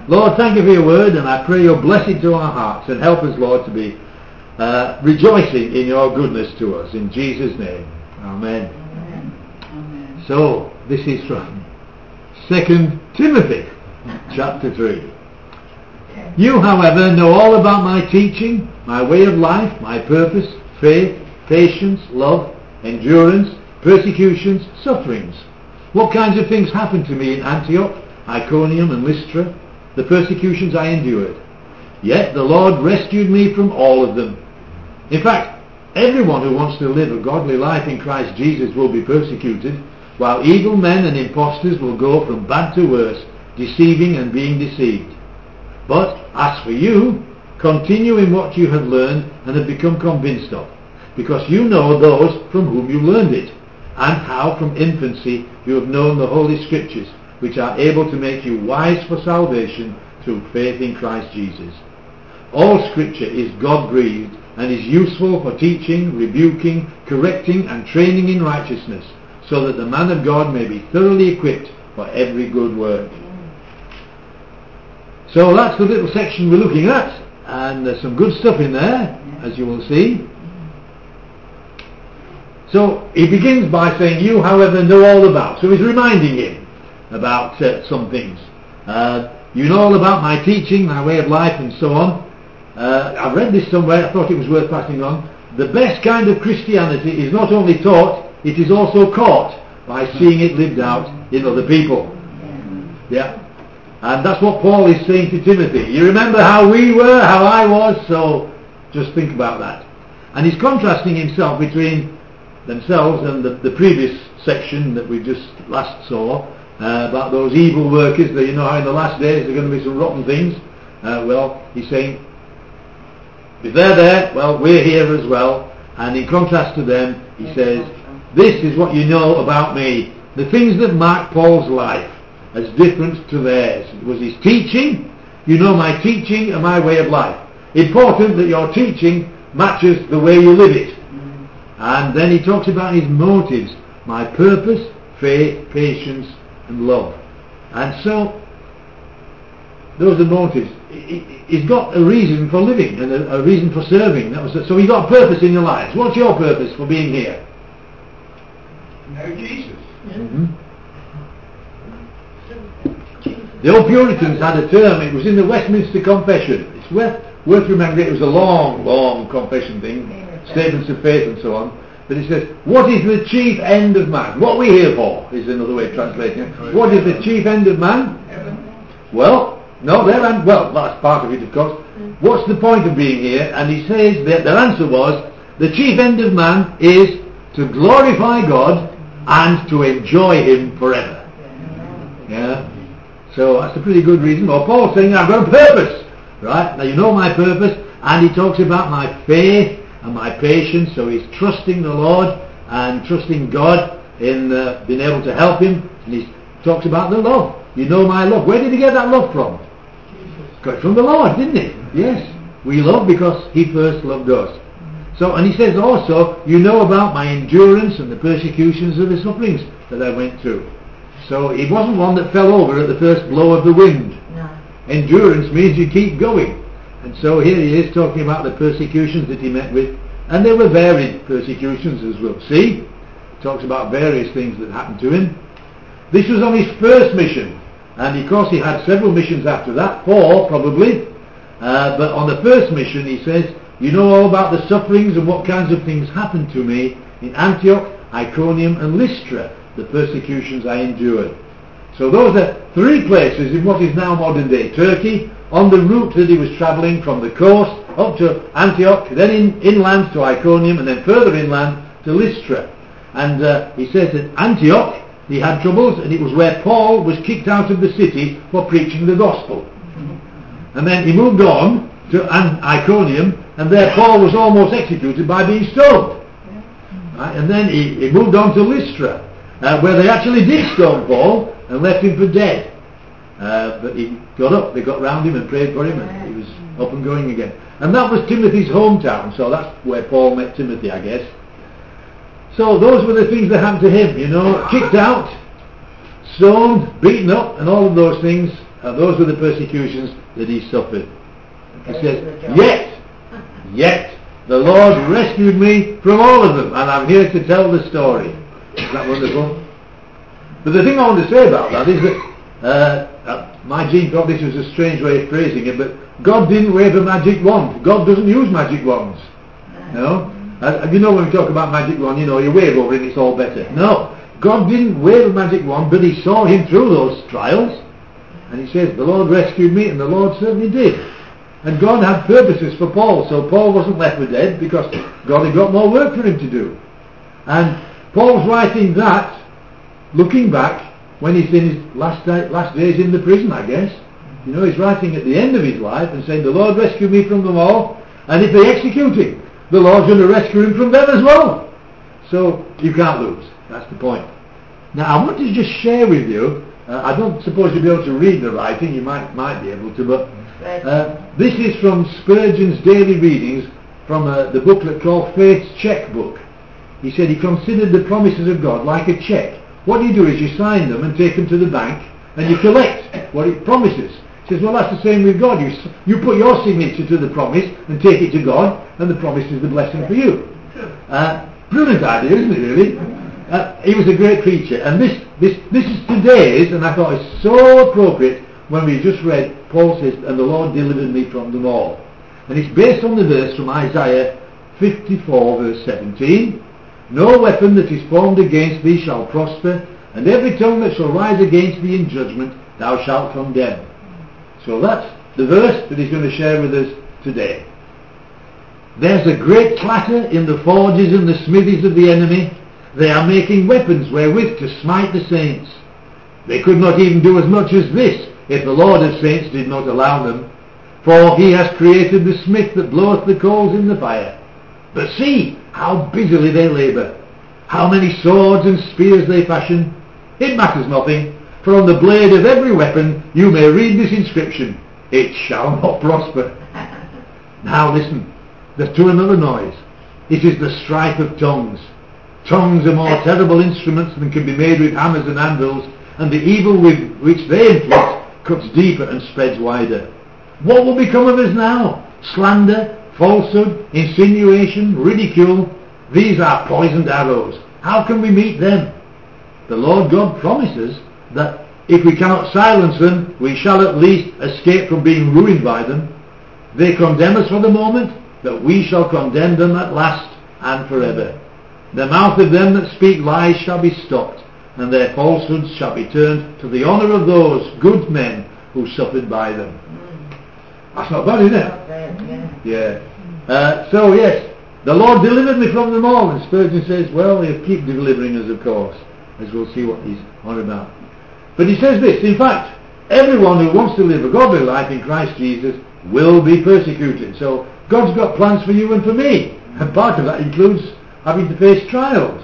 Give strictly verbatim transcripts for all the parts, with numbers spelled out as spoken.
Lord, thank you for your word, and I pray you'll bless it to our hearts and help us, Lord, to be uh, rejoicing in your goodness to us. In Jesus' name. Amen. Amen. Amen. So, this is from Second Timothy, chapter three. You, however, know all about my teaching, my way of life, my purpose, faith, patience, love, endurance, persecutions, sufferings. What kinds of things happened to me in Antioch, Iconium and Lystra, the persecutions I endured. Yet the Lord rescued me from all of them. In fact, everyone who wants to live a godly life in Christ Jesus will be persecuted, while evil men and impostors will go from bad to worse, deceiving and being deceived. But as for you, continue in what you have learned and have become convinced of, because you know those from whom you learned it, and how from infancy you have known the Holy Scriptures, which are able to make you wise for salvation through faith in Christ Jesus. All Scripture is God-breathed and is useful for teaching, rebuking, correcting and training in righteousness, so that the man of God may be thoroughly equipped for every good work. So that's the little section we're looking at, and there's some good stuff in there, as you will see. So he begins by saying, you, however, know all about. So he's reminding him about uh, some things. Uh, you know all about my teaching, my way of life, and so on. Uh, I've read this somewhere, I thought it was worth passing on. The best kind of Christianity is not only taught, it is also caught by seeing it lived out in other people. Yeah. And that's what Paul is saying to Timothy. You remember how we were, how I was, so just think about that. And he's contrasting himself between themselves and the, the previous section that we just last saw, uh, about those evil workers, that you know how in the last days there are going to be some rotten things. Uh, well, he's saying, if they're there, well, we're here as well. And in contrast to them, he says, this is what you know about me. The things that mark Paul's life as different to theirs. It was his teaching. You know my teaching and my way of life. Important that your teaching matches the way you live it. And then he talks about his motives, my purpose, faith, patience and love. And so those are motives. He's got a reason for living and a, a reason for serving. That was a, so you've got a purpose in your lives. What's your purpose for being here? Know Jesus. Mm-hmm. The old Puritans had a term, it was in the Westminster Confession. It's worth, worth remembering, it was a long, long confession thing, statements of faith and so on. But it says, what is the chief end of man? What we're here for, is another way of translating it. What is the chief end of man? Heaven. Well, no, their an- well, that's part of it, of course. What's the point of being here? And he says, that their answer was, the chief end of man is to glorify God and to enjoy him forever. Yeah. So that's a pretty good reason. Well, Paul's saying, I've got a purpose. Right? Now you know my purpose. And he talks about my faith and my patience. So he's trusting the Lord and trusting God in uh, being able to help him. And he talks about the love. You know my love. Where did he get that love from? Got it from the Lord, didn't he? Yes. We love because he first loved us. So, and he says also, you know about my endurance and the persecutions and the sufferings that I went through. So he wasn't one that fell over at the first blow of the wind. No. Endurance means you keep going. And so here he is talking about the persecutions that he met with. And they were varied persecutions, as we'll see. He talks about various things that happened to him. This was on his first mission. And of course he had several missions after that, four probably. Uh, but on the first mission he says, you know all about the sufferings and what kinds of things happened to me in Antioch, Iconium and Lystra, the persecutions I endured. So those are three places in what is now modern day Turkey, on the route that he was travelling from the coast up to Antioch, then in, inland to Iconium, and then further inland to Lystra. And uh, he says that Antioch, he had troubles, and it was where Paul was kicked out of the city for preaching the gospel. And then he moved on to An- Iconium, and there Paul was almost executed by being stoned. Right? And then he, he moved on to Lystra, uh, where they actually did stone Paul and left him for dead. Uh, but he got up, they got round him and prayed for him, and he was up and going again. And that was Timothy's hometown, so that's where Paul met Timothy, I guess. So those were the things that happened to him, you know, kicked out, stoned, beaten up, and all of those things. And those were the persecutions that he suffered. He Okay, says, good job. yet, yet, the Lord rescued me from all of them, and I'm here to tell the story. Is that wonderful? But the thing I want to say about that is that uh, uh, my Gene thought this was a strange way of phrasing it, but God didn't wave a magic wand. God doesn't use magic wands. You know? Uh, you know when we talk about magic wand, you know, you wave over it and it's all better. No. God didn't wave a magic wand, but he saw him through those trials. And he says, the Lord rescued me, and the Lord certainly did. And God had purposes for Paul, so Paul wasn't left for dead because God had got more work for him to do. And Paul's writing that, looking back, when he's in his last, day, last days in the prison, I guess. You know, he's writing at the end of his life and saying, the Lord rescued me from them all, and if they execute him, the Lord's going to rescue him from them as well. So, you can't lose. That's the point. Now, I want to just share with you, uh, I don't suppose you'll be able to read the writing, you might might be able to, but uh, this is from Spurgeon's daily readings from uh, the booklet called Faith's Checkbook. He said he considered the promises of God like a check. What you do is you sign them and take them to the bank and you collect what it promises. He says, well, that's the same with God. You, you put your signature to the promise and take it to God, and the promise is the blessing for you. Uh, brilliant idea, isn't it, really? Uh, he was a great preacher, and this, this, this is today's, and I thought it's so appropriate when we just read, Paul says, and the Lord delivered me from them all. And it's based on the verse from Isaiah fifty-four, verse seventeen. No weapon that is formed against thee shall prosper, and every tongue that shall rise against thee in judgment thou shalt condemn. So that's the verse that he's going to share with us today. There's a great clatter in the forges and the smithies of the enemy. They are making weapons wherewith to smite the saints. They could not even do as much as this if the Lord of saints did not allow them. For he has created the smith that bloweth the coals in the fire. But see how busily they labour, how many swords and spears they fashion. It matters nothing, for on the blade of every weapon you may read this inscription, it shall not prosper. Now listen to another noise. It is the strife of tongues. Tongues are more terrible instruments than can be made with hammers and anvils, and the evil with which they inflict cuts deeper and spreads wider. What will become of us now? Slander, falsehood, insinuation, ridicule. These are poisoned arrows. How can we meet them? The Lord God promises that if we cannot silence them, we shall at least escape from being ruined by them. They condemn us for the moment, but we shall condemn them at last and forever. The mouth of them that speak lies shall be stopped, and their falsehoods shall be turned to the honour of those good men who suffered by them. That's not bad, isn't it? Yeah. Uh, so yes, the Lord delivered me from them all, and Spurgeon says, well, he'll keep delivering us, of course, as we'll see what he's on about. But he says this, in fact, everyone who wants to live a godly life in Christ Jesus will be persecuted. So God's got plans for you and for me, and part of that includes having to face trials.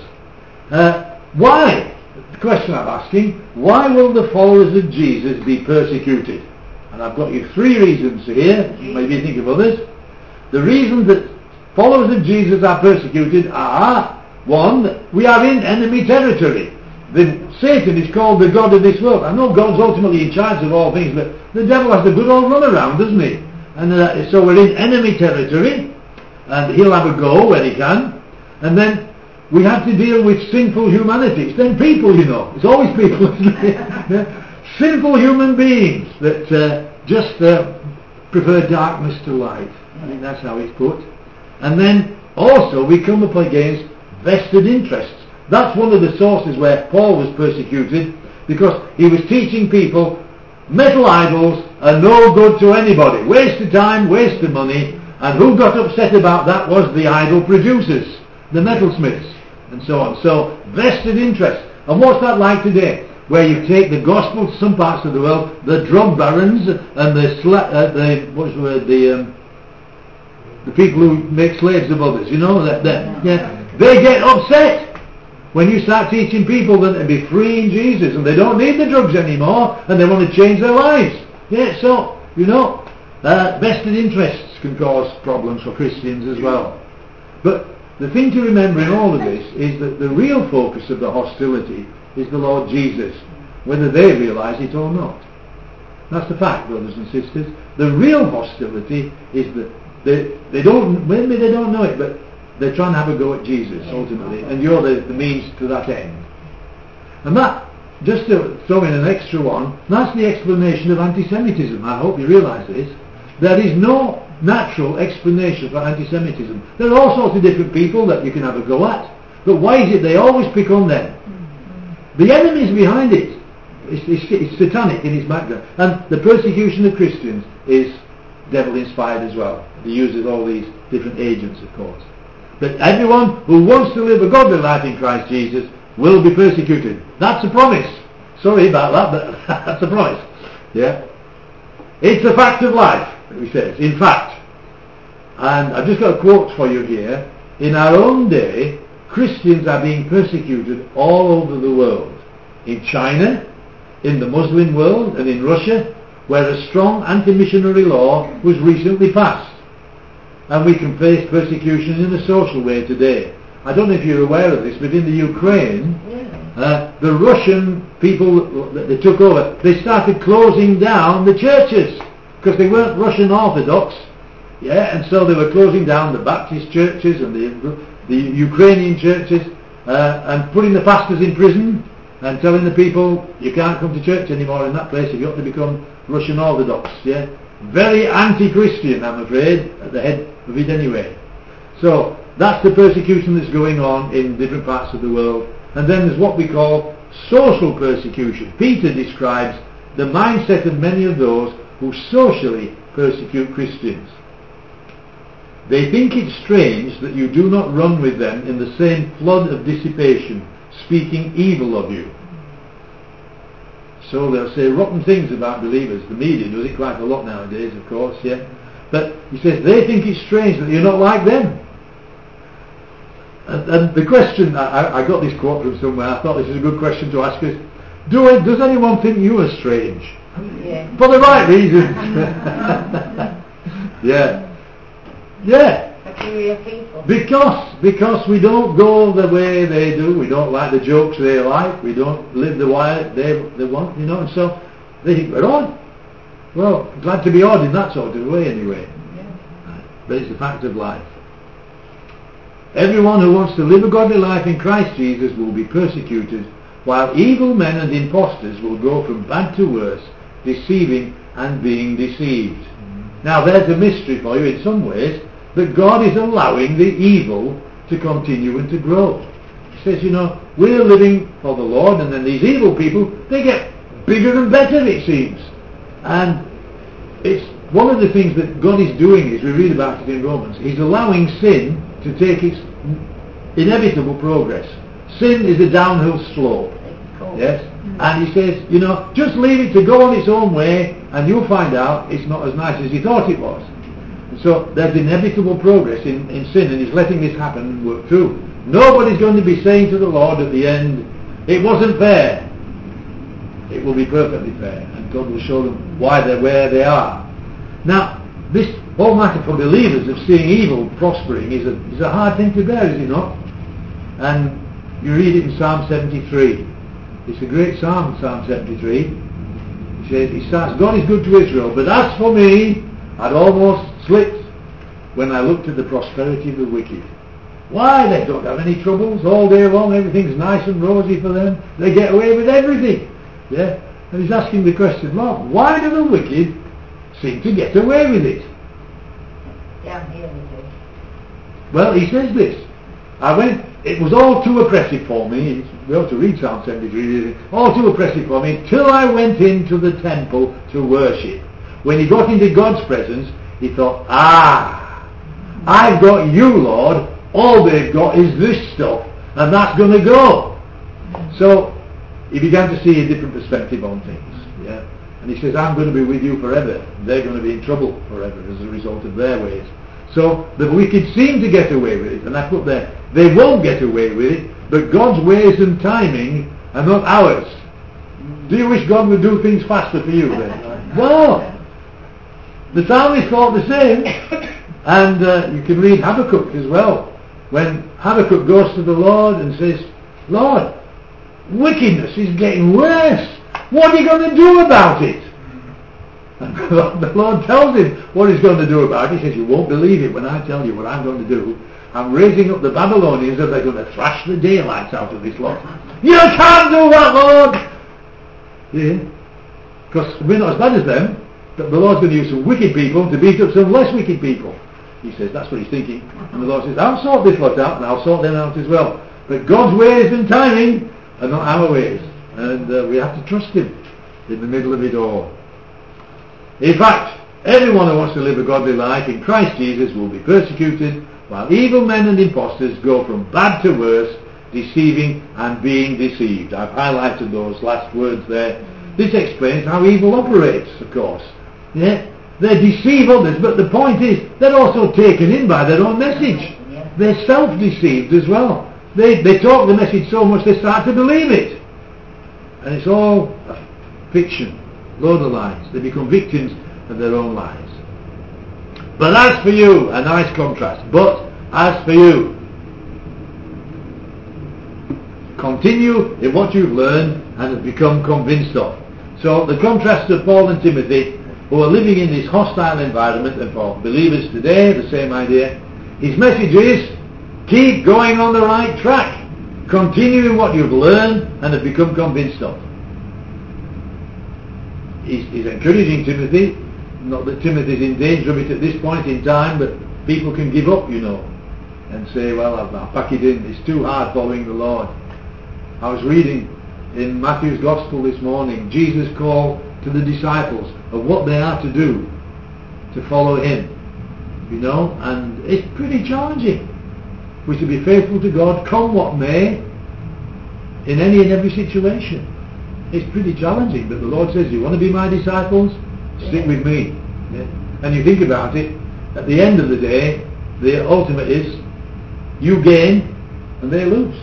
Uh, why? The question I'm asking, why will the followers of Jesus be persecuted? And I've got you three reasons here, maybe you think of others. The reasons that followers of Jesus are persecuted are, one, we are in enemy territory. The, Satan is called the god of this world. I know God's ultimately in charge of all things, but the devil has a good old run around, doesn't he? And uh, so we're in enemy territory, and he'll have a go where he can. And then we have to deal with sinful humanity. It's then people, you know. It's always people, isn't it? Yeah. Sinful human beings that uh, just uh, prefer darkness to light. I think that's how it's put. And then also we come up against vested interests. That's one of the sources where Paul was persecuted, because he was teaching people metal idols are no good to anybody. Waste of time, waste of money. And who got upset about that was the idol producers, the metalsmiths, and so on. So vested interest. And what's that like today? Where you take the gospel to some parts of the world, the drug barons and the sla- uh, the what's the word the um, the people who make slaves of others, you know, that, that yeah, they get upset when you start teaching people that to be free in Jesus, and they don't need the drugs anymore, and they want to change their lives. Yeah, so you know, uh, vested interests can cause problems for Christians as well. But the thing to remember in all of this is that the real focus of the hostility is the Lord Jesus, whether they realise it or not. That's the fact, brothers and sisters. The real hostility is that they, they don't, maybe they don't know it, but they're trying to have a go at Jesus, ultimately, and you're the, the means to that end. And that, just to throw in an extra one, that's the explanation of anti-Semitism. I hope you realise this. There is no natural explanation for anti-Semitism. There are all sorts of different people that you can have a go at, but why is it they always pick on them? The enemy's behind it. It's, it's, it's satanic in its background. And the persecution of Christians is devil-inspired as well. It uses all these different agents, of course. But everyone who wants to live a godly life in Christ Jesus will be persecuted. That's a promise. Sorry about that, but that's a promise. Yeah. It's a fact of life, he says. In fact, and I've just got a quote for you here. In our own day, Christians are being persecuted all over the world. In China, in the Muslim world, and in Russia, where a strong anti-missionary law was recently passed. And we can face persecution in a social way today. I don't know if you're aware of this, but in the Ukraine, uh, the Russian people that they took over, they started closing down the churches because they weren't Russian Orthodox, yeah, and so they were closing down the Baptist churches and the the Ukrainian churches uh, and putting the pastors in prison and telling the people you can't come to church anymore in that place, you've got to become Russian Orthodox. Yeah, very anti-Christian, I'm afraid, at the head of it anyway. So that's the persecution that's going on in different parts of the world. And then there's what we call social persecution. Peter describes the mindset of many of those who socially persecute Christians. They think it strange that you do not run with them in the same flood of dissipation, speaking evil of you. So they'll say rotten things about believers. The media does it quite a lot nowadays, of course, yeah. But he says they think it's strange that you're not like them. And, and the question, I, I got this quote from somewhere, I thought this is a good question to ask is, do, does anyone think you are strange? Yeah. For the right reasons. Yeah. Yeah. Peculiar people. Because, because we don't go the way they do, we don't like the jokes they like, we don't live the way they, they want, you know, and so they think we're odd. Well, glad to be odd in that sort of way anyway. Yeah. But it's a fact of life. Everyone who wants to live a godly life in Christ Jesus will be persecuted, while evil men and impostors will go from bad to worse, deceiving and being deceived. Mm-hmm. Now there's a mystery for you in some ways, that God is allowing the evil to continue and to grow. He says, you know, we're living for the Lord, and then these evil people, they get bigger and better, it seems. And it's one of the things that God is doing is, we read about it in Romans, He's allowing sin to take its inevitable progress. Sin is a downhill slope. Yes? Mm-hmm. And He says, you know, just leave it to go on its own way, and you'll find out it's not as nice as you thought it was. So there's inevitable progress in, in sin, and He's letting this happen and work through. Nobody's going to be saying to the Lord at the end, it wasn't fair. It will be perfectly fair, and God will show them why they're where they are. Now, this whole matter for believers of seeing evil prospering is a, is a hard thing to bear, is it not? And you read it in Psalm seventy-three. It's a great psalm, Psalm seventy-three. He says, he starts, God is good to Israel, but as for me, I'd almost slipped when I looked at the prosperity of the wicked. Why? They don't have any troubles all day long, everything's nice and rosy for them, they get away with everything. Yeah? And he's asking the question, Lord, why do the wicked seem to get away with it? Down here we do. Well, he says this, I went, it was all too oppressive for me, we ought to read Psalm seventy-three, all too oppressive for me, till I went into the temple to worship. When he got into God's presence, he thought, ah, I've got you, Lord, all they've got is this stuff, and that's going to go. So he began to see a different perspective on things, yeah. And he says, I'm going to be with you forever. They're going to be in trouble forever as a result of their ways. So the wicked seem to get away with it, and I put there, they won't get away with it, but God's ways and timing are not ours. Do you wish God would do things faster for you then? Well, the psalmist thought the same, and uh, you can read Habakkuk as well. When Habakkuk goes to the Lord and says, Lord, wickedness is getting worse. What are you going to do about it? And the Lord tells him what he's going to do about it. He says, you won't believe it when I tell you what I'm going to do. I'm raising up the Babylonians and they're going to thrash the daylights out of this lot. You can't do that, Lord! Yeah. Because we're not as bad as them. But the Lord's going to use some wicked people to beat up some less wicked people. He says, that's what he's thinking. And the Lord says, I'll sort this lot out and I'll sort them out as well. But God's ways and timing are not our ways. And uh, we have to trust him in the middle of it all. In fact, everyone who wants to live a godly life in Christ Jesus will be persecuted, while evil men and impostors go from bad to worse, deceiving and being deceived. I've highlighted those last words there. This explains how evil operates, of course. Yeah? They deceive others, but the point is, they're also taken in by their own message. They're self-deceived as well. They, they talk the message so much they start to believe it. And it's all a fiction, load of lies. They become victims of their own lies. But as for you, a nice contrast, but as for you, continue in what you've learned and have become convinced of. So the contrast of Paul and Timothy, who are living in this hostile environment, and for believers today, the same idea. His message is, keep going on the right track. Continue in what you've learned and have become convinced of. He's, he's encouraging Timothy. Not that Timothy's in danger of it at this point in time, but people can give up, you know, and say, well, I'll, I'll pack it in. It's too hard following the Lord. I was reading in Matthew's Gospel this morning, Jesus' call to the disciples of what they are to do to follow him, you know, and it's pretty challenging. We're to be faithful to God, come what may, in any and every situation. It's pretty challenging, but the Lord says, you want to be my disciples? Stick with me. Yeah? And you think about it, at the end of the day, the ultimate is, you gain and they lose.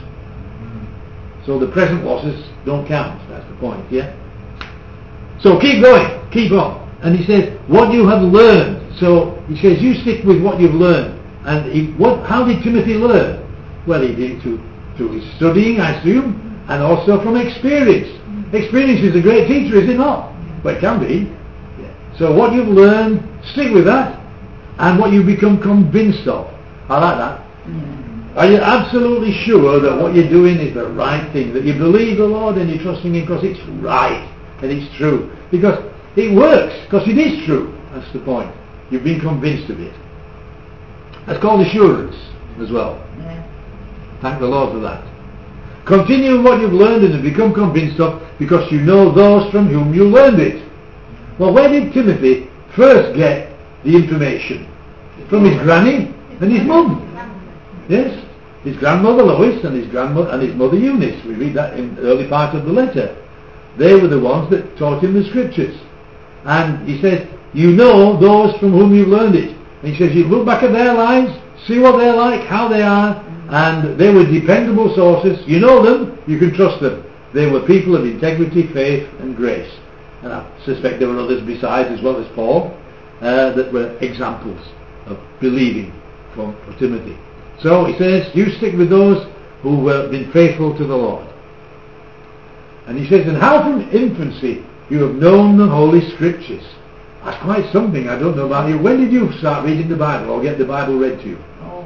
So the present losses don't count. That's the point, yeah? So keep going, keep on. And he says, what you have learned. So he says, you stick with what you've learned. And he, what? How did Timothy learn? Well, he did through, through his studying, I assume, and also from experience. Experience is a great teacher, is it not? Well, it can be. Yeah. So what you've learned, stick with that. And what you become convinced of. I like that. Are you absolutely sure that what you're doing is the right thing? That you believe the Lord and you're trusting him because it's right and it's true? Because it works, because it is true. That's the point. You've been convinced of it. That's called assurance as well. Yeah. Thank the Lord for that. Continue in what you've learned and have become convinced of, because you know those from whom you learned it. Well, where did Timothy first get the information? From his granny and his mum. Yes, his grandmother Lois and his grandmother and his mother Eunice. We read that in the early part of the letter. They were the ones that taught him the scriptures. And he says, you know those from whom you've learned it. And he says, you look back at their lives, see what they're like, how they are, and they were dependable sources. You know them, you can trust them. They were people of integrity, faith, and grace. And I suspect there were others besides, as well as Paul, uh, that were examples of believing for, for Timothy. So he says, you stick with those who have been faithful to the Lord. And he says, and how from infancy you have known the Holy Scriptures. That's quite something. I don't know about you. When did you start reading the Bible or get the Bible read to you? Oh,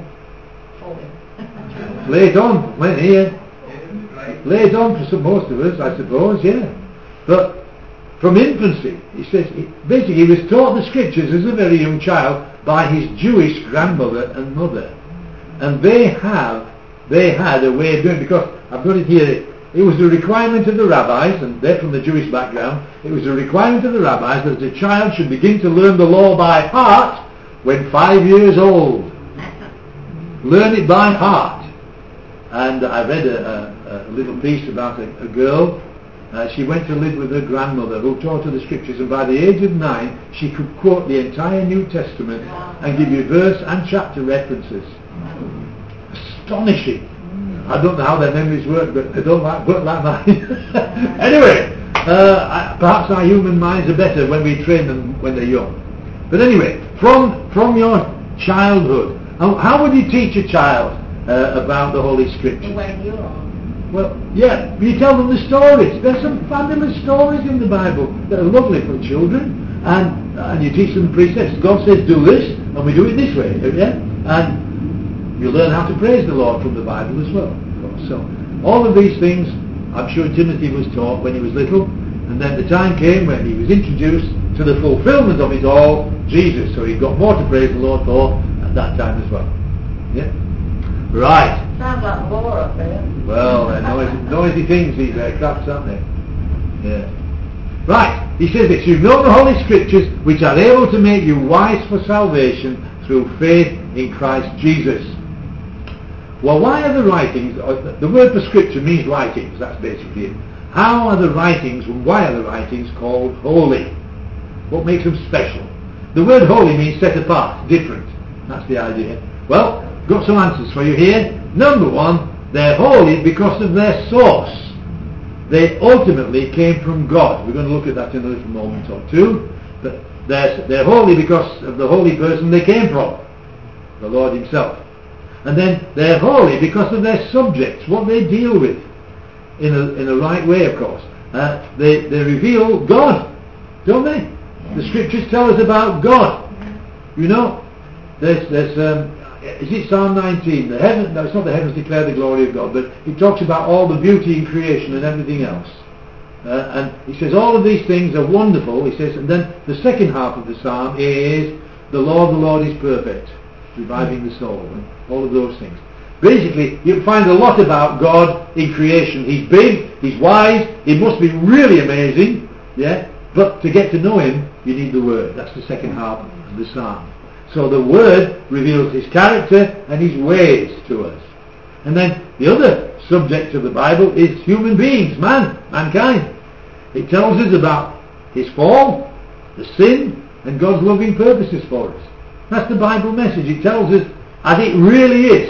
oh. Late on, when here. Late on for some, most of us, I suppose, yeah. But from infancy, he says, basically he was taught the Scriptures as a very young child by his Jewish grandmother and mother. And they have, they had a way of doing it, because I've got it here, it was the requirement of the rabbis, and they're from the Jewish background, it was the requirement of the rabbis that a child should begin to learn the law by heart when five years old. Learn it by heart. And I read a, a, a little piece about a, a girl. Uh, she went to live with her grandmother who taught her the Scriptures, and by the age of nine she could quote the entire New Testament and give you verse and chapter references. Astonishing. I don't know how their memories work, but they don't like, work like mine. Anyway, uh, I, perhaps our human minds are better when we train them when they're young. But anyway, from from your childhood, how, how would you teach a child uh, about the Holy Scriptures? When you're on. Well, yeah, you tell them the stories. There's some fabulous stories in the Bible that are lovely for children. and, and you teach them precepts. God says do this, and we do it this way, yeah? And you learn how to praise the Lord from the Bible as well, of course. So all of these things, I'm sure Timothy was taught when he was little, and then the time came when he was introduced to the fulfillment of it all, Jesus. So he got more to praise the Lord for at that time as well. Yeah? Right. Sounds like war up there. Well, they're noisy, noisy things, these aircrafts, aren't they? Yeah. Right. He says this, you know the Holy Scriptures, which are able to make you wise for salvation through faith in Christ Jesus. Well, why are the writings, the word for Scripture means writings, that's basically it. How are the writings, why are the writings called holy? What makes them special? The word holy means set apart, different. That's the idea. Well, got some answers for you here. Number one, they're holy because of their source. They ultimately came from God. We're going to look at that in a little moment or two. But they're, they're holy because of the holy person they came from, the Lord himself. And then they're holy because of their subjects, what they deal with, in a, in a right way, of course. Uh, they, they reveal God, don't they? The Scriptures tell us about God. You know, there's, there's um, is it Psalm nineteen? The heaven, no, it's not the heavens declare the glory of God, but it talks about all the beauty in creation and everything else. Uh, and he says all of these things are wonderful, he says, and then the second half of the psalm is, the Lord, the Lord is perfect, reviving the soul, and all of those things. Basically, you find a lot about God in creation. He's big, he's wise, he must be really amazing, yeah? But to get to know him, you need the Word. That's the second half of the psalm. So the Word reveals his character and his ways to us. And then the other subject of the Bible is human beings, man, mankind. It tells us about his fall, the sin, and God's loving purposes for us. That's the Bible message. It tells us as it really is.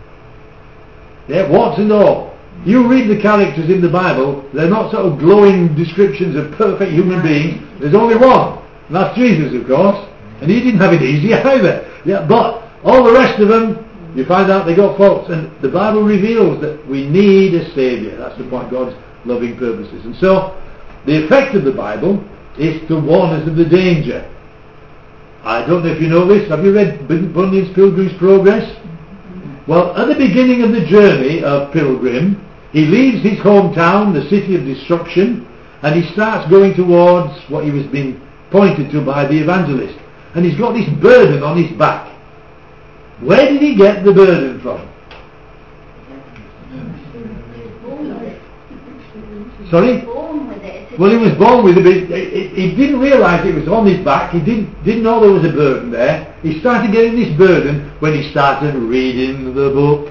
Yeah, warts and all. You read the characters in the Bible, they're not sort of glowing descriptions of perfect human beings. There's only one. And that's Jesus, of course. And he didn't have it easy either. Yeah, but all the rest of them, you find out they got faults. And the Bible reveals that we need a Saviour. That's the point, God's loving purposes. And so, the effect of the Bible is to warn us of the danger. I don't know if you know this. Have you read Bunyan's Pilgrim's Progress? Well, at the beginning of the journey of Pilgrim, he leaves his hometown, the city of destruction, and he starts going towards what he was being pointed to by the evangelist. And he's got this burden on his back. Where did he get the burden from? Sorry? Well, he was born with it. He didn't realise it was on his back. He didn't, didn't know there was a burden there. He started getting this burden when he started reading the book.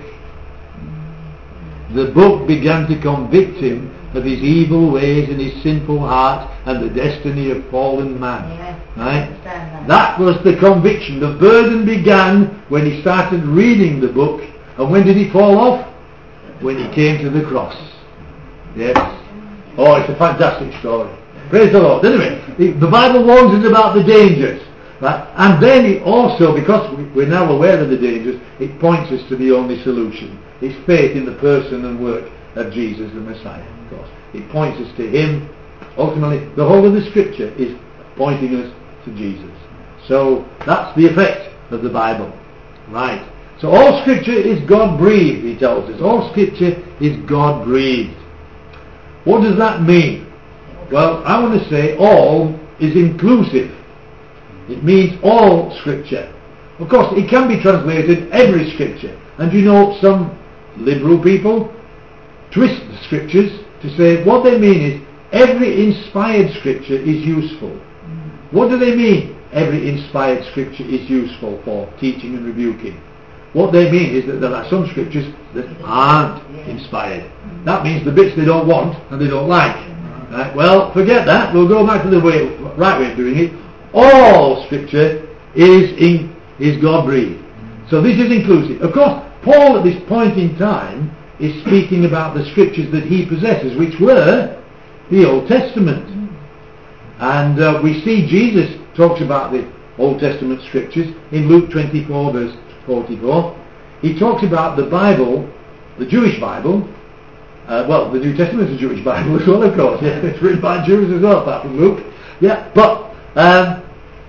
The book began to convict him of his evil ways and his sinful heart and the destiny of fallen man. Yeah, right? That. that was the conviction. The burden began when he started reading the book. And when did he fall off? When he came to the cross. Yes. Oh, it's a fantastic story. Praise the Lord. Anyway, the Bible warns us about the dangers. Right? And then it also, because we're now aware of the dangers, it points us to the only solution. It's faith in the person and work of Jesus the Messiah, of course. It points us to him. Ultimately, the whole of the Scripture is pointing us to Jesus. So that's the effect of the Bible. Right. So all Scripture is God-breathed, he tells us. All Scripture is God-breathed. What does that mean? Well, I want to say all is inclusive. It means all Scripture. Of course, it can be translated every Scripture. And you know, some liberal people twist the Scriptures to say what they mean is every inspired Scripture is useful. What do they mean? Every inspired Scripture is useful for teaching and rebuking. What they mean is that there are some Scriptures that aren't inspired. That means the bits they don't want and they don't like. Right? Well, forget that. We'll go back to the way, right way of doing it. All Scripture is in, is God-breathed. So this is inclusive. Of course, Paul at this point in time is speaking about the Scriptures that he possesses, which were the Old Testament. And uh, we see Jesus talks about the Old Testament Scriptures in Luke twenty-four verse forty-four. He talks about the Bible, the Jewish Bible. Uh, well, the New Testament is a Jewish Bible as well, of course. Yeah, it's written by Jews as well, apart from Luke. Yeah, but Um,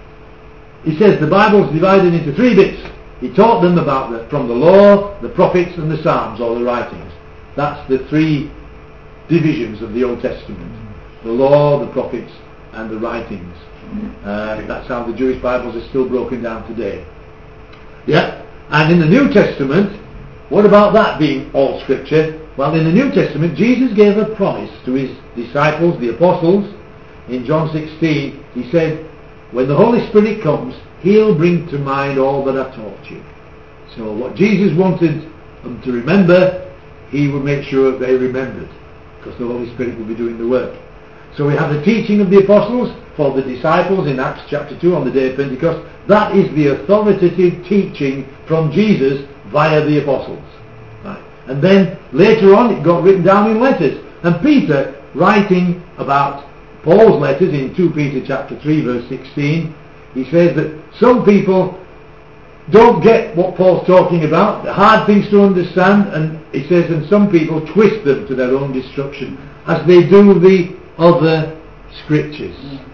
he says the Bible's divided into three bits. He taught them about the, from the law, the prophets and the Psalms, or the writings. That's the three divisions of the Old Testament. The law, the prophets and the writings. Uh, that's how the Jewish Bibles are still broken down today. Yeah. And in the New Testament, what about that being all Scripture? Well, in the New Testament, Jesus gave a promise to his disciples, the apostles. In John sixteen, he said, when the Holy Spirit comes, he'll bring to mind all that I've taught you. So what Jesus wanted them to remember, he would make sure they remembered, because the Holy Spirit will be doing the work. So we have the teaching of the apostles for the disciples in Acts chapter two on the day of Pentecost. That is the authoritative teaching from Jesus via the apostles. Right. And then later on it got written down in letters. And Peter, writing about Paul's letters in Second Peter chapter three verse sixteen, he says that some people don't get what Paul's talking about, the hard things to understand, and he says, and some people twist them to their own destruction, as they do the other scriptures.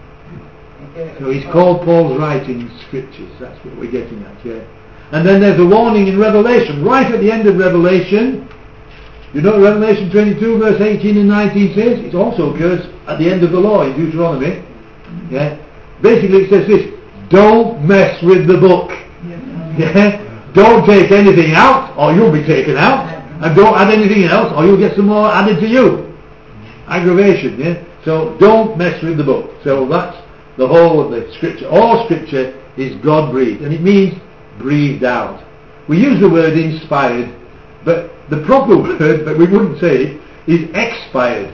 Mm. So he's called Paul's writings scriptures. That's what we're getting at, yeah. And then there's a warning in Revelation, right at the end of Revelation. You know what Revelation twenty-two verse eighteen and nineteen says? It also occurs at the end of the law in Deuteronomy. Yeah. Basically it says this: don't mess with the book. Yeah. Don't take anything out or you'll be taken out, and don't add anything else or you'll get some more added to you. Aggravation, yeah. So don't mess with the book. So that's the whole of the scripture. All scripture is God breathed, and it means breathed out. We use the word inspired, but the proper word, but we wouldn't say it, is expired.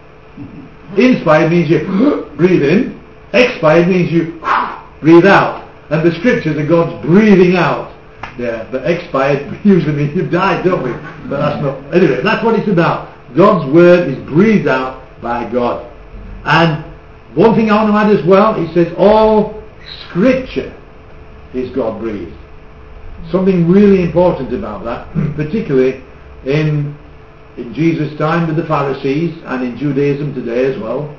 Inspired means you breathe in, expired means you breathe out. And the scriptures are God's breathing out. Yeah, but expired usually means you've died, don't we? But that's not. Anyway, that's what it's about. God's word is breathed out by God. And one thing I want to add as well, he says all scripture is God breathed. Something really important about that, particularly in in Jesus' time with the Pharisees and in Judaism today as well.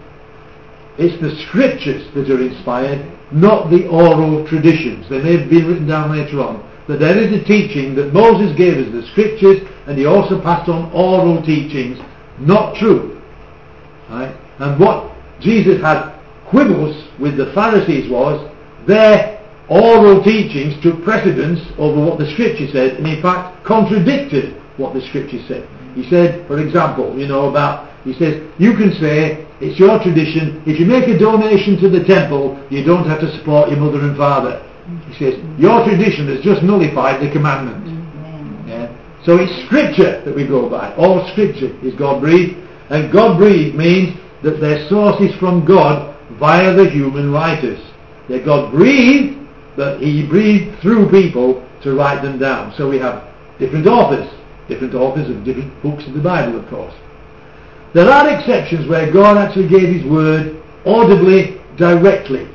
It's the scriptures that are inspired, not the oral traditions. They may have been written down later on. But there is a teaching that Moses gave us, the scriptures, and he also passed on oral teachings, not truth. Right? And what Jesus had quibbles with the Pharisees was their oral teachings took precedence over what the scripture said, and in fact contradicted what the scripture said. He said, for example, you know about, he says, you can say, it's your tradition, if you make a donation to the temple, you don't have to support your mother and father. He says, your tradition has just nullified the commandment. Mm-hmm. Yeah? So it's scripture that we go by. All scripture is God-breathed, and God-breathed means that their source is from God via the human writers. They're God-breathed, but he breathed through people to write them down. So we have different authors, different authors of different books of the Bible, of course. There are exceptions where God actually gave his word audibly, directly.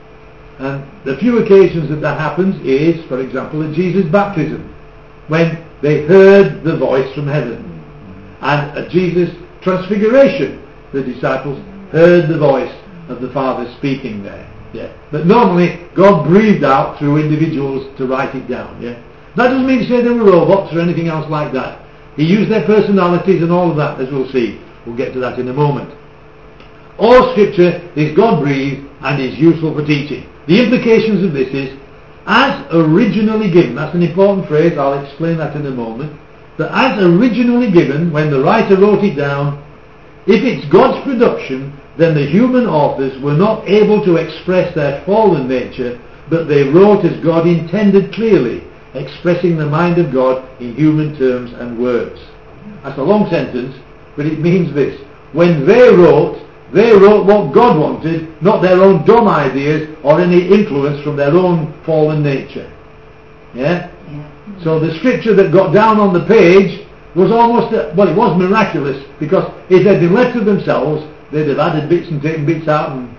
And the few occasions that that happens is, for example, at Jesus' baptism, when they heard the voice from heaven. And at Jesus' transfiguration, the disciples heard the voice of the Father speaking there. Yeah. But normally, God breathed out through individuals to write it down. Yeah. That doesn't mean to say they were robots or anything else like that. He used their personalities and all of that, as we'll see. We'll get to that in a moment. All scripture is God-breathed and is useful for teaching. The implications of this is, as originally given, that's an important phrase, I'll explain that in a moment, that as originally given, when the writer wrote it down, if it's God's production, then the human authors were not able to express their fallen nature, but they wrote as God intended clearly, expressing the mind of God in human terms and words. That's a long sentence, but it means this. When they wrote, they wrote what God wanted, not their own dumb ideas or any influence from their own fallen nature. Yeah? Yeah. So the scripture that got down on the page was almost, a, well, it was miraculous, because if they'd been left to themselves, they'd have added bits and taken bits out and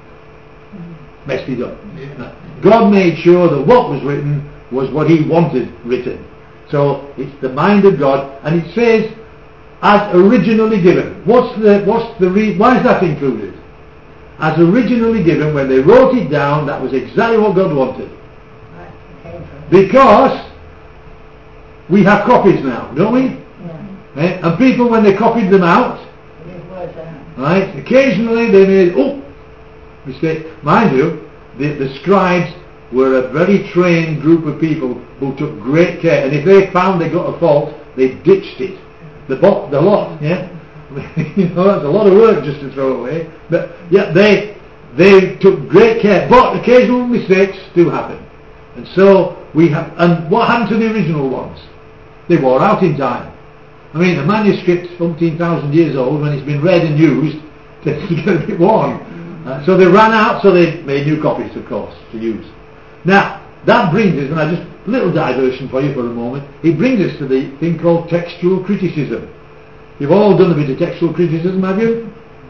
messed it up. Yeah. God made sure that what was written was what he wanted written. So it's the mind of God, and it says, as originally given. What's the, what's the re- why is that included? as originally given. When they wrote it down, that was exactly what God wanted. Right, okay. Because we have copies now, don't we? Yeah. Eh? And people, when they copied them out, It was, uh, right, occasionally they made, oh, mistake. Mind you, the, the scribes were a very trained group of people who took great care, and if they found they got a fault, they ditched it. The bo- the lot, yeah? You know, that's a lot of work just to throw away. But, yeah, they, they took great care, but occasional mistakes do happen. And so, we have, and what happened to the original ones? They wore out in time. I mean, a manuscript umpteen thousand years old, when it's been read and used, tends to get a bit worn. Uh, so they ran out, so they made new copies, of course, to use. Now, that brings us, and I just, a little diversion for you for a moment, it brings us to the thing called textual criticism. You've all done a bit of textual criticism, have you?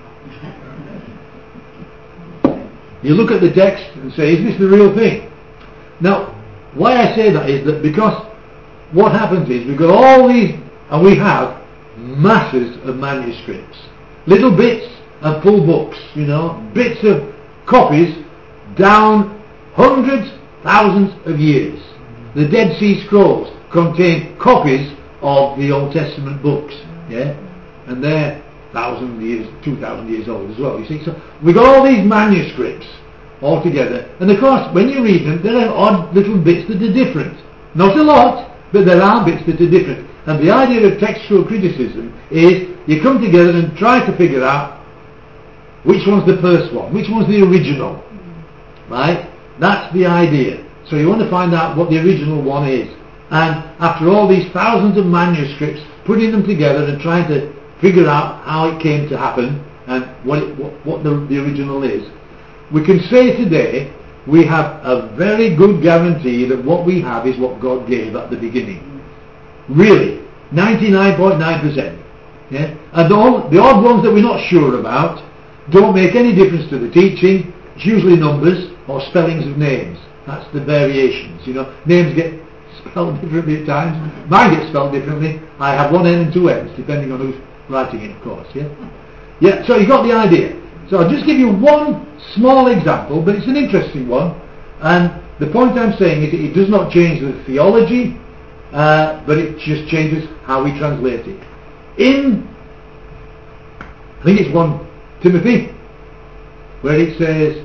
You look at the text and say, is this the real thing? Now, why I say that is that because what happens is we've got all these, and we have masses of manuscripts, little bits of full books, you know, bits of copies down hundreds, thousands of years. The Dead Sea Scrolls contain copies of the Old Testament books, yeah, and they're thousand years, two thousand years old as well. You see, so we've got all these manuscripts all together, and of course, when you read them, there are odd little bits that are different. Not a lot, but there are bits that are different. And the idea of textual criticism is you come together and try to figure out which one's the first one, which one's the original, right? That's the idea. So you want to find out what the original one is. And after all these thousands of manuscripts, putting them together and trying to figure out how it came to happen and what, it, what, what the, the original is, we can say today we have a very good guarantee that what we have is what God gave at the beginning. Really, ninety-nine point nine percent. Yeah? And all, the odd ones that we're not sure about don't make any difference to the teaching. It's usually numbers or spellings of names. That's the variations. You know, names get spelled differently at times. Mine gets spelled differently. I have one N and two N's, depending on who's writing it, of course. Yeah, yeah. So you got the idea. So I'll just give you one small example, but it's an interesting one. And the point I'm saying is it does not change the theology, uh, but it just changes how we translate it. In, I think it's First Timothy, where it says,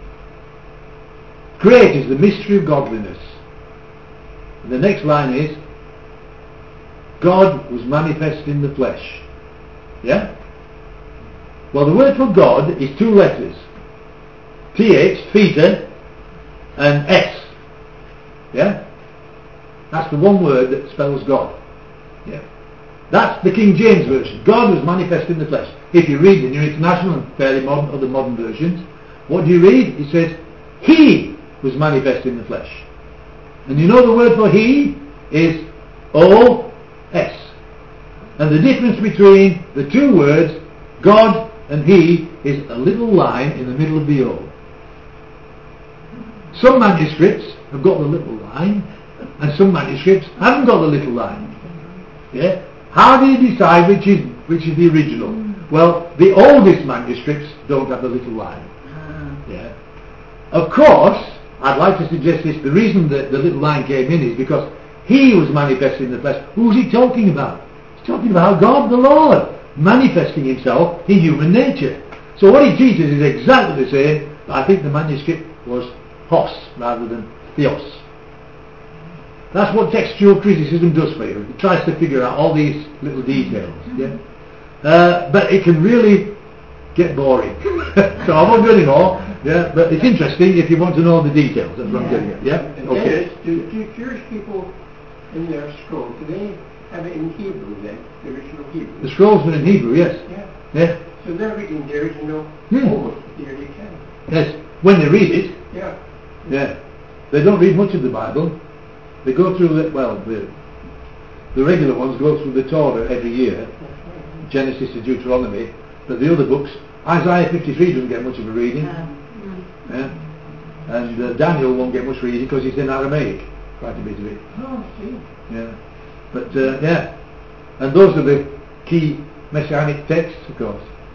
"Great is the mystery of godliness." And the next line is, "God was manifest in the flesh." Yeah? Well, the word for God is two letters. T H, theta, and S. Yeah? That's the one word that spells God. Yeah? That's the King James Version. God was manifest in the flesh. If you read the New International and fairly modern, other modern versions, what do you read? It says, He was manifest in the flesh. And you know the word for He is O S. And the difference between the two words, God and He, is a little line in the middle of the O. Some manuscripts have got the little line, and some manuscripts haven't got the little line. Yeah? How do you decide which is which is the original? Well, the oldest manuscripts don't have the little line. Yeah. Of course, I'd like to suggest this, the reason that the little line came in is because He was manifest in the flesh. Who's He talking about? He's talking about God the Lord manifesting Himself in human nature. So what He teaches is exactly the same, but I think the manuscript was Hos rather than Theos. That's what textual criticism does for you. It tries to figure out all these little details. Yeah? Uh, but it can really get boring. So I won't go any more. Yeah? But it's interesting if you want to know the details. That's what I'm getting at. Yeah? And Okay. Dennis, do, do Jewish people in their scroll, do they have it in Hebrew then? The original Hebrew? The scrolls are in Hebrew, yes. Yeah. Yeah. So they're reading the original Hmm. almost here they can. Yes. When they read it, Yeah. yeah. They don't read much of the Bible. They go through the, well, the, the regular ones go through the Torah every year, Genesis to Deuteronomy, but the other books, Isaiah fifty-three doesn't get much of a reading, yeah? And uh, Daniel won't get much reading because he's in Aramaic, quite a bit of it. Oh, I see. Yeah. But, uh, yeah, and those are the key messianic texts, of course.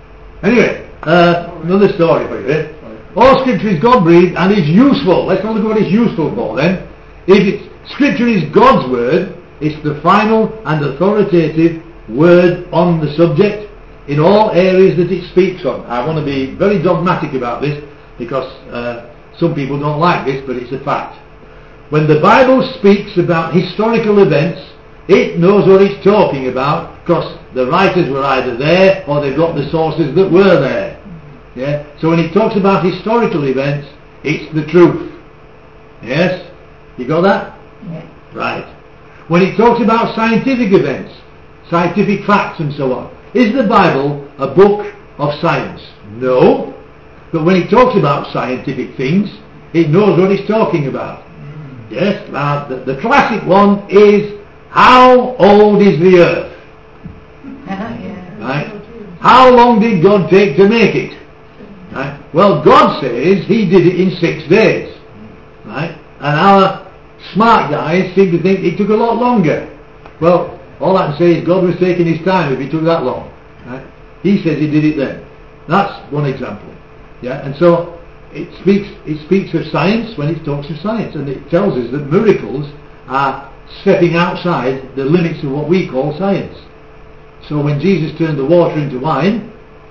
Anyway, uh, another story for you. Eh? All Scripture is God-breathed and is useful. Let's not look at what it's useful for then. If it's, Scripture is God's word, it's the final and authoritative word on the subject in all areas that it speaks on. I want to be very dogmatic about this because uh, some people don't like this, but it's a fact. When the Bible speaks about historical events, it knows what it's talking about because the writers were either there or they've got the sources that were there. Yeah. So when it talks about historical events, it's the truth. Yes? You got that? Yeah. Right. When it talks about scientific events, scientific facts and so on, is the Bible a book of science? No. But when it talks about scientific things, it knows what it's talking about. Yes? Now, the, the classic one is, how old is the earth? Yeah. Right? How long did God take to make it? Right? Well, God says He did it in six days. Right? And our smart guys seem to think it took a lot longer. Well, all I can say is God was taking His time if it took that long. Right? He says He did it then. That's one example. Yeah? And so it speaks it speaks of science when it talks of science, and it tells us that miracles are stepping outside the limits of what we call science. So when Jesus turned the water into wine,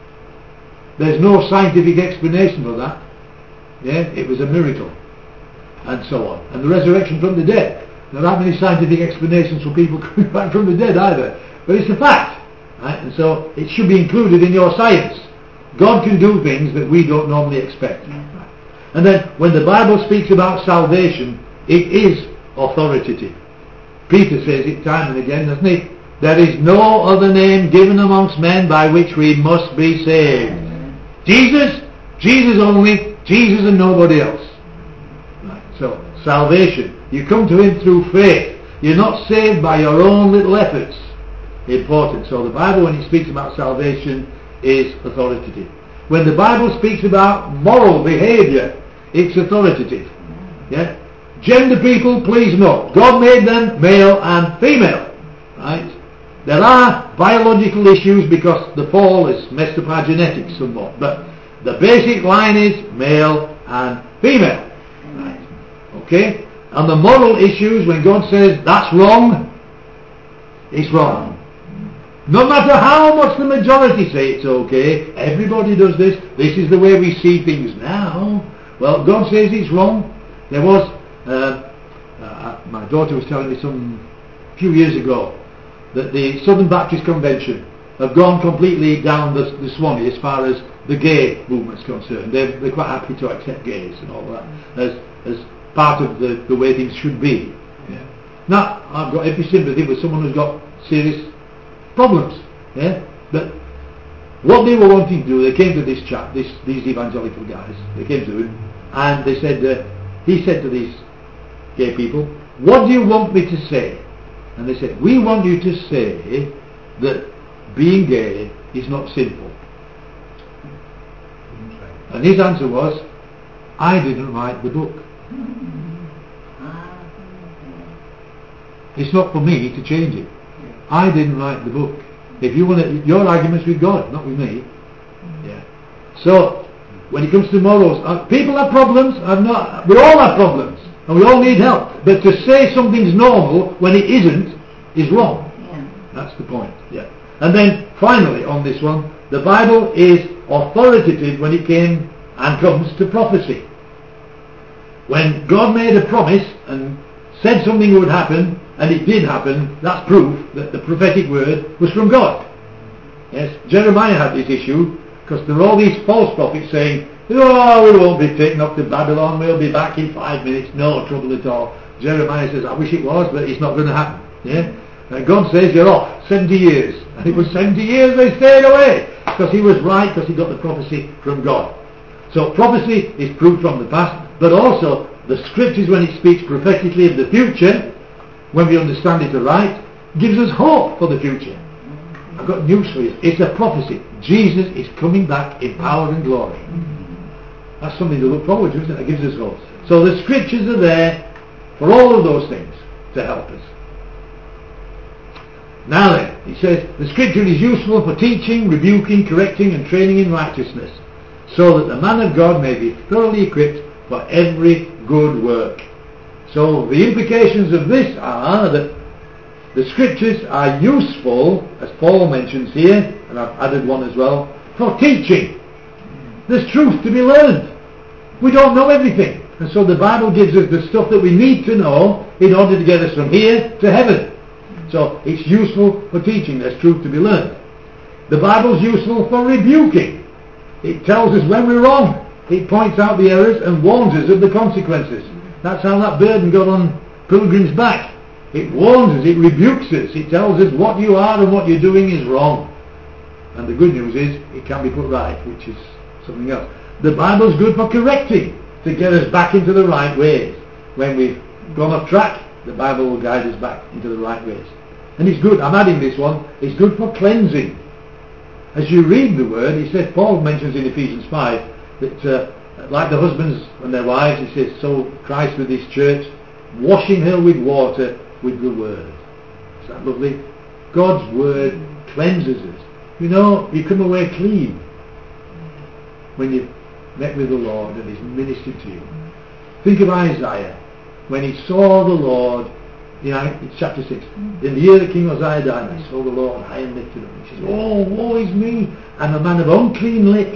there's no scientific explanation for that. Yeah, it was a miracle, and so on. And the resurrection from the dead. There aren't many scientific explanations for people coming back from the dead either, but it's a fact, right? And so it should be included in your science. God can do things that we don't normally expect. And then when the Bible speaks about salvation, it is authoritative. Peter says it time and again, doesn't he? There is no other name given amongst men by which we must be saved. Jesus, Jesus only, Jesus and nobody else. Right. So, salvation. You come to Him through faith. You're not saved by your own little efforts. Important. So the Bible, when it speaks about salvation, is authoritative. When the Bible speaks about moral behaviour, it's authoritative. Yeah? Gender people, please note, God made them male and female. Right? There are biological issues because the fall has messed up our genetics somewhat, but the basic line is male and female. Right? Okay? And the moral issues, when God says that's wrong, it's wrong. No matter how much the majority say it's okay, everybody does this, this is the way we see things now. Well, God says it's wrong. There was, uh, uh, my daughter was telling me some few years ago that the Southern Baptist Convention have gone completely down the, the Swanee as far as the gay movement's concerned. They're, they're quite happy to accept gays and all that as, as part of the, the way things should be. Yeah. Now, I've got every sympathy with someone who's got serious problems. Yeah? But what they were wanting to do, they came to this chap, this, these evangelical guys, they came to him, and they said, uh, he said to these gay people, what do you want me to say? And they said, we want you to say that being gay is not sinful. And his answer was, I didn't write the book. It's not for me to change it. I didn't write the book. If you want to, your argument's with God, not with me. Yeah. So, when it comes to morals, uh, people have problems. I'm not. We all have problems, and we all need help. But to say something's normal when it isn't is wrong. Yeah. That's the point. Yeah. And then finally, on this one, the Bible is authoritative when it came and comes to prophecy. When God made a promise and said something would happen, and it did happen, that's proof that the prophetic word was from God. Yes, Jeremiah had this issue because there were all these false prophets saying, oh, we won't be taken up to Babylon, we'll be back in five minutes, no trouble at all. Jeremiah says, I wish it was, but it's not going to happen. Yeah? And God says, you're off, seventy years. And it was seventy years they stayed away because he was right, because he got the prophecy from God. So prophecy is proof from the past, but also the scriptures, when it speaks prophetically of the future, when we understand it aright, gives us hope for the future. I've got news for you. It's a prophecy. Jesus is coming back in power and glory. That's something to look forward to, isn't it? It gives us hope. So the scriptures are there for all of those things to help us. Now then, it says, the scripture is useful for teaching, rebuking, correcting and training in righteousness, so that the man of God may be thoroughly equipped for every good work. So the implications of this are that the scriptures are useful, as Paul mentions here, and I've added one as well, for teaching. There's truth to be learned. We don't know everything. And so the Bible gives us the stuff that we need to know in order to get us from here to heaven. So it's useful for teaching. There's truth to be learned. The Bible's useful for rebuking. It tells us when we're wrong. It points out the errors and warns us of the consequences. That's how that burden got on Pilgrim's back. It warns us, it rebukes us, it tells us what you are and what you're doing is wrong. And the good news is, it can be put right, which is something else. The Bible's good for correcting, to get us back into the right ways. When we've gone off track, the Bible will guide us back into the right ways. And it's good, I'm adding this one, it's good for cleansing. As you read the word, he says, Paul mentions in Ephesians five, that uh, like the husbands and their wives, he says, so Christ with his church, washing her with water with the word. Is that lovely? God's word cleanses us. You know, you come away clean when you've met with the Lord and he's ministered to you. Think of Isaiah when he saw the Lord, you know, it's chapter six, in the year that King Uzziah died, I saw the Lord high and lifted up. He says, oh, woe is me, I'm a man of unclean lips.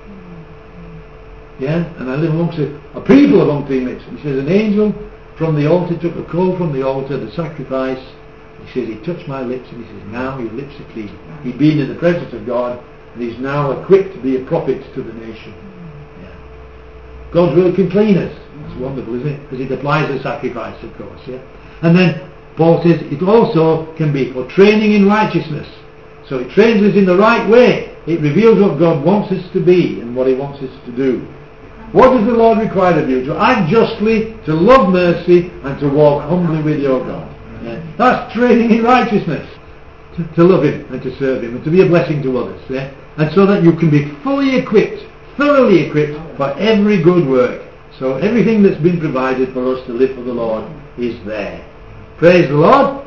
Yeah, and I live amongst a, a people of unclean lips. And he says, an angel from the altar took a coal from the altar, the sacrifice. He says, he touched my lips, and he says, now your lips are clean. He'd been in the presence of God, and he's now equipped to be a prophet to the nation. Yeah. God's word can clean us. That's wonderful, isn't it? Because it applies the sacrifice, of course. Yeah. And then Paul says it also can be for training in righteousness. So it trains us in the right way. It reveals what God wants us to be and what he wants us to do. What does the Lord require of you? To act justly, to love mercy, and to walk humbly with your God. Yeah. That's training in righteousness. To, to love him and to serve him and to be a blessing to others. Yeah? And so that you can be fully equipped, thoroughly equipped for every good work. So everything that's been provided for us to live for the Lord is there. Praise the Lord.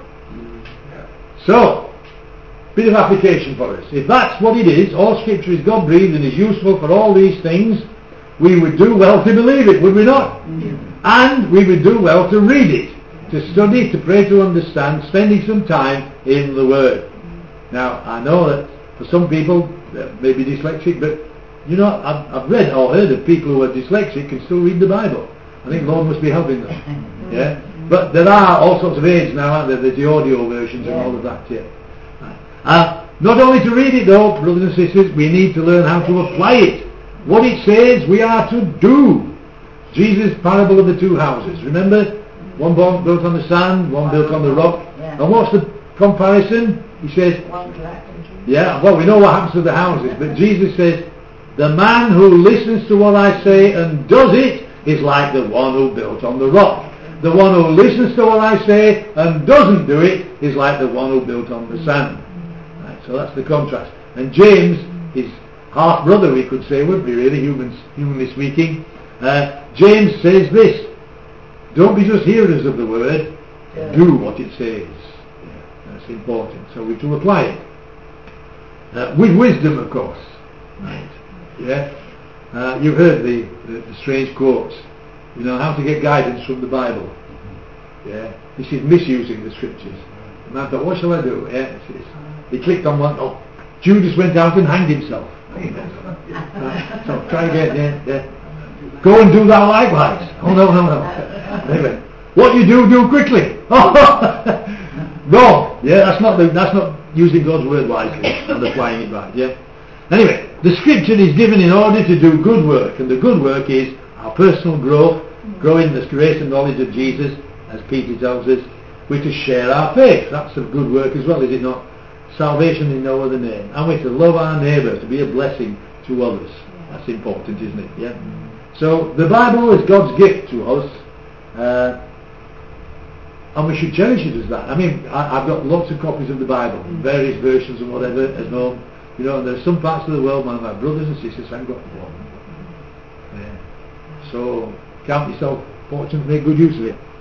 So, bit of application for us. If that's what it is, all scripture is God-breathed and is useful for all these things, we would do well to believe it, would we not? Yeah. And we would do well to read it, to study, to pray, to understand, spending some time in the Word. Now, I know that for some people, they may be dyslexic, but you know, I've, I've read or heard of people who are dyslexic can still read the Bible. I think the Lord must be helping them. Yeah. But there are all sorts of aids now, aren't there? There's the audio versions yeah. and all of that. Yeah. Uh, not only to read it though, brothers and sisters, we need to learn how to apply it. What it says we are to do. Jesus' parable of the two houses. Remember? One built on the sand, one built on the rock. Yeah. And what's the comparison? He says, yeah, well, we know what happens to the houses, but Jesus says, the man who listens to what I say and does it is like the one who built on the rock. The one who listens to what I say and doesn't do it is like the one who built on the sand. Right, so that's the contrast. And James, his half-brother, we could say, wouldn't we really, humans, humanly speaking, uh, James says this, don't be just hearers of the word, yeah. do what it says. Yeah, that's important. So we to apply it. Uh, with wisdom, of course. Right. Yeah. Uh, you've heard the, the, the strange quotes. You know, how to get guidance from the Bible. Yeah. This is misusing the scriptures. The man thought, what shall I do? Yeah. He clicked on one. Oh, Judas went out and hanged himself. uh, so try again. Yeah, yeah. Go and do that likewise. Oh no, no, no. Anyway, what you do, do quickly. No. Yeah, that's not the, that's not using God's word wisely and applying it right. Yeah. Anyway, the scripture is given in order to do good work, and the good work is our personal growth, growing in the grace and knowledge of Jesus, as Peter tells us. We're to share our faith. That's a good work as well, is it not? Salvation in no other name. And we're to love our neighbour, to be a blessing to others. That's important, isn't it? Yeah. So the Bible is God's gift to us, uh, and we should cherish it as that. I mean, I, I've got lots of copies of the Bible, various versions and whatever at home. You know, and there's some parts of the world, man, my brothers and sisters haven't got one. Yeah. So count yourself fortunate to make good use of it.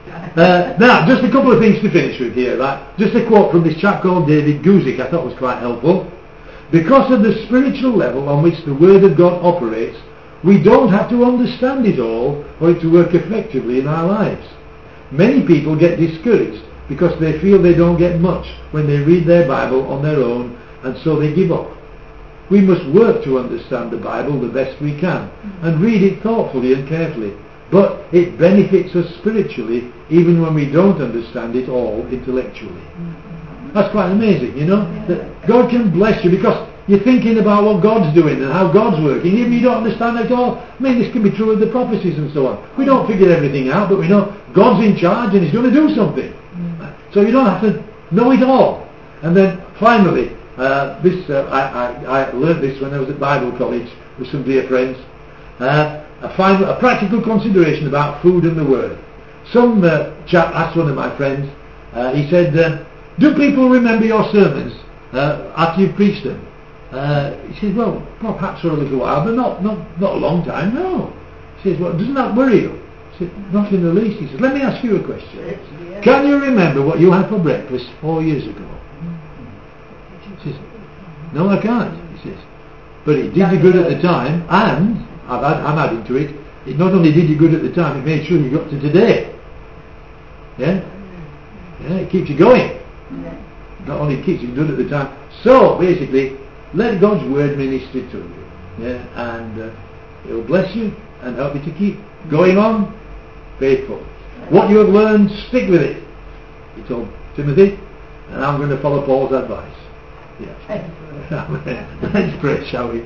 Uh, now, just a couple of things to finish with here, right? Just a quote from this chap called David Guzik I thought was quite helpful. Because of the spiritual level on which the Word of God operates, we don't have to understand it all for it to work effectively in our lives. Many people get discouraged because they feel they don't get much when they read their Bible on their own, and so they give up. We must work to understand the Bible the best we can and read it thoughtfully and carefully. But it benefits us spiritually even when we don't understand it all intellectually. That's quite amazing, you know, that God can bless you because you're thinking about what God's doing and how God's working, even if you don't understand it all. I mean, this can be true of the prophecies and so on. We don't figure everything out, but we know God's in charge and He's going to do something. So you don't have to know it all. And then finally, uh, this uh, I, I, I learned this when I was at Bible college with some dear friends. Uh, a, final, a practical consideration about food and the Word. Some uh, chap asked one of my friends, uh, he said, uh, do people remember your sermons uh, after you've preached them? Uh, he says, well, perhaps for a little while, but not, not, not a long time, no. He says, well, doesn't that worry you? He said, not in the least. He says, let me ask you a question. Can you remember what you had for breakfast four years ago? He says, no, I can't. He says, but it did you good at the time, and I've add, I'm adding to it, it not only did you good at the time, it made sure you got to today. Yeah? Yeah, it keeps you going. Not only keeps you good at the time. So, basically, let God's Word minister to you. Yeah? And uh, it will bless you and help you to keep going on faithful. What you have learned, stick with it. He told Timothy, and I'm going to follow Paul's advice. Yeah. Let's pray, shall we?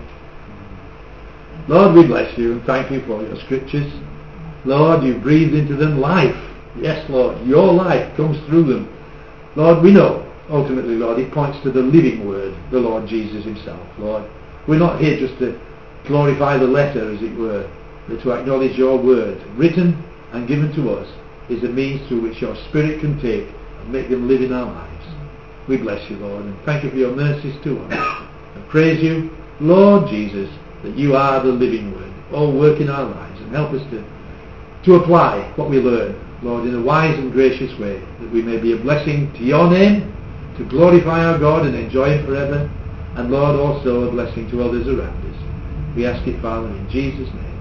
Lord, we bless you and thank you for your scriptures. Lord, you breathed into them life. Yes, Lord, your life comes through them. Lord, we know, ultimately, Lord, it points to the living Word, the Lord Jesus Himself, Lord. We're not here just to glorify the letter, as it were, but to acknowledge your Word, written and given to us, is a means through which your Spirit can take and make them live in our lives. We bless you, Lord, and thank you for your mercies to us. And praise you, Lord Jesus, that you are the living Word. Oh, work in our lives and help us to, to apply what we learn, Lord, in a wise and gracious way, that we may be a blessing to your name, to glorify our God and enjoy Him forever, and Lord, also a blessing to others around us. We ask it, Father, in Jesus' name.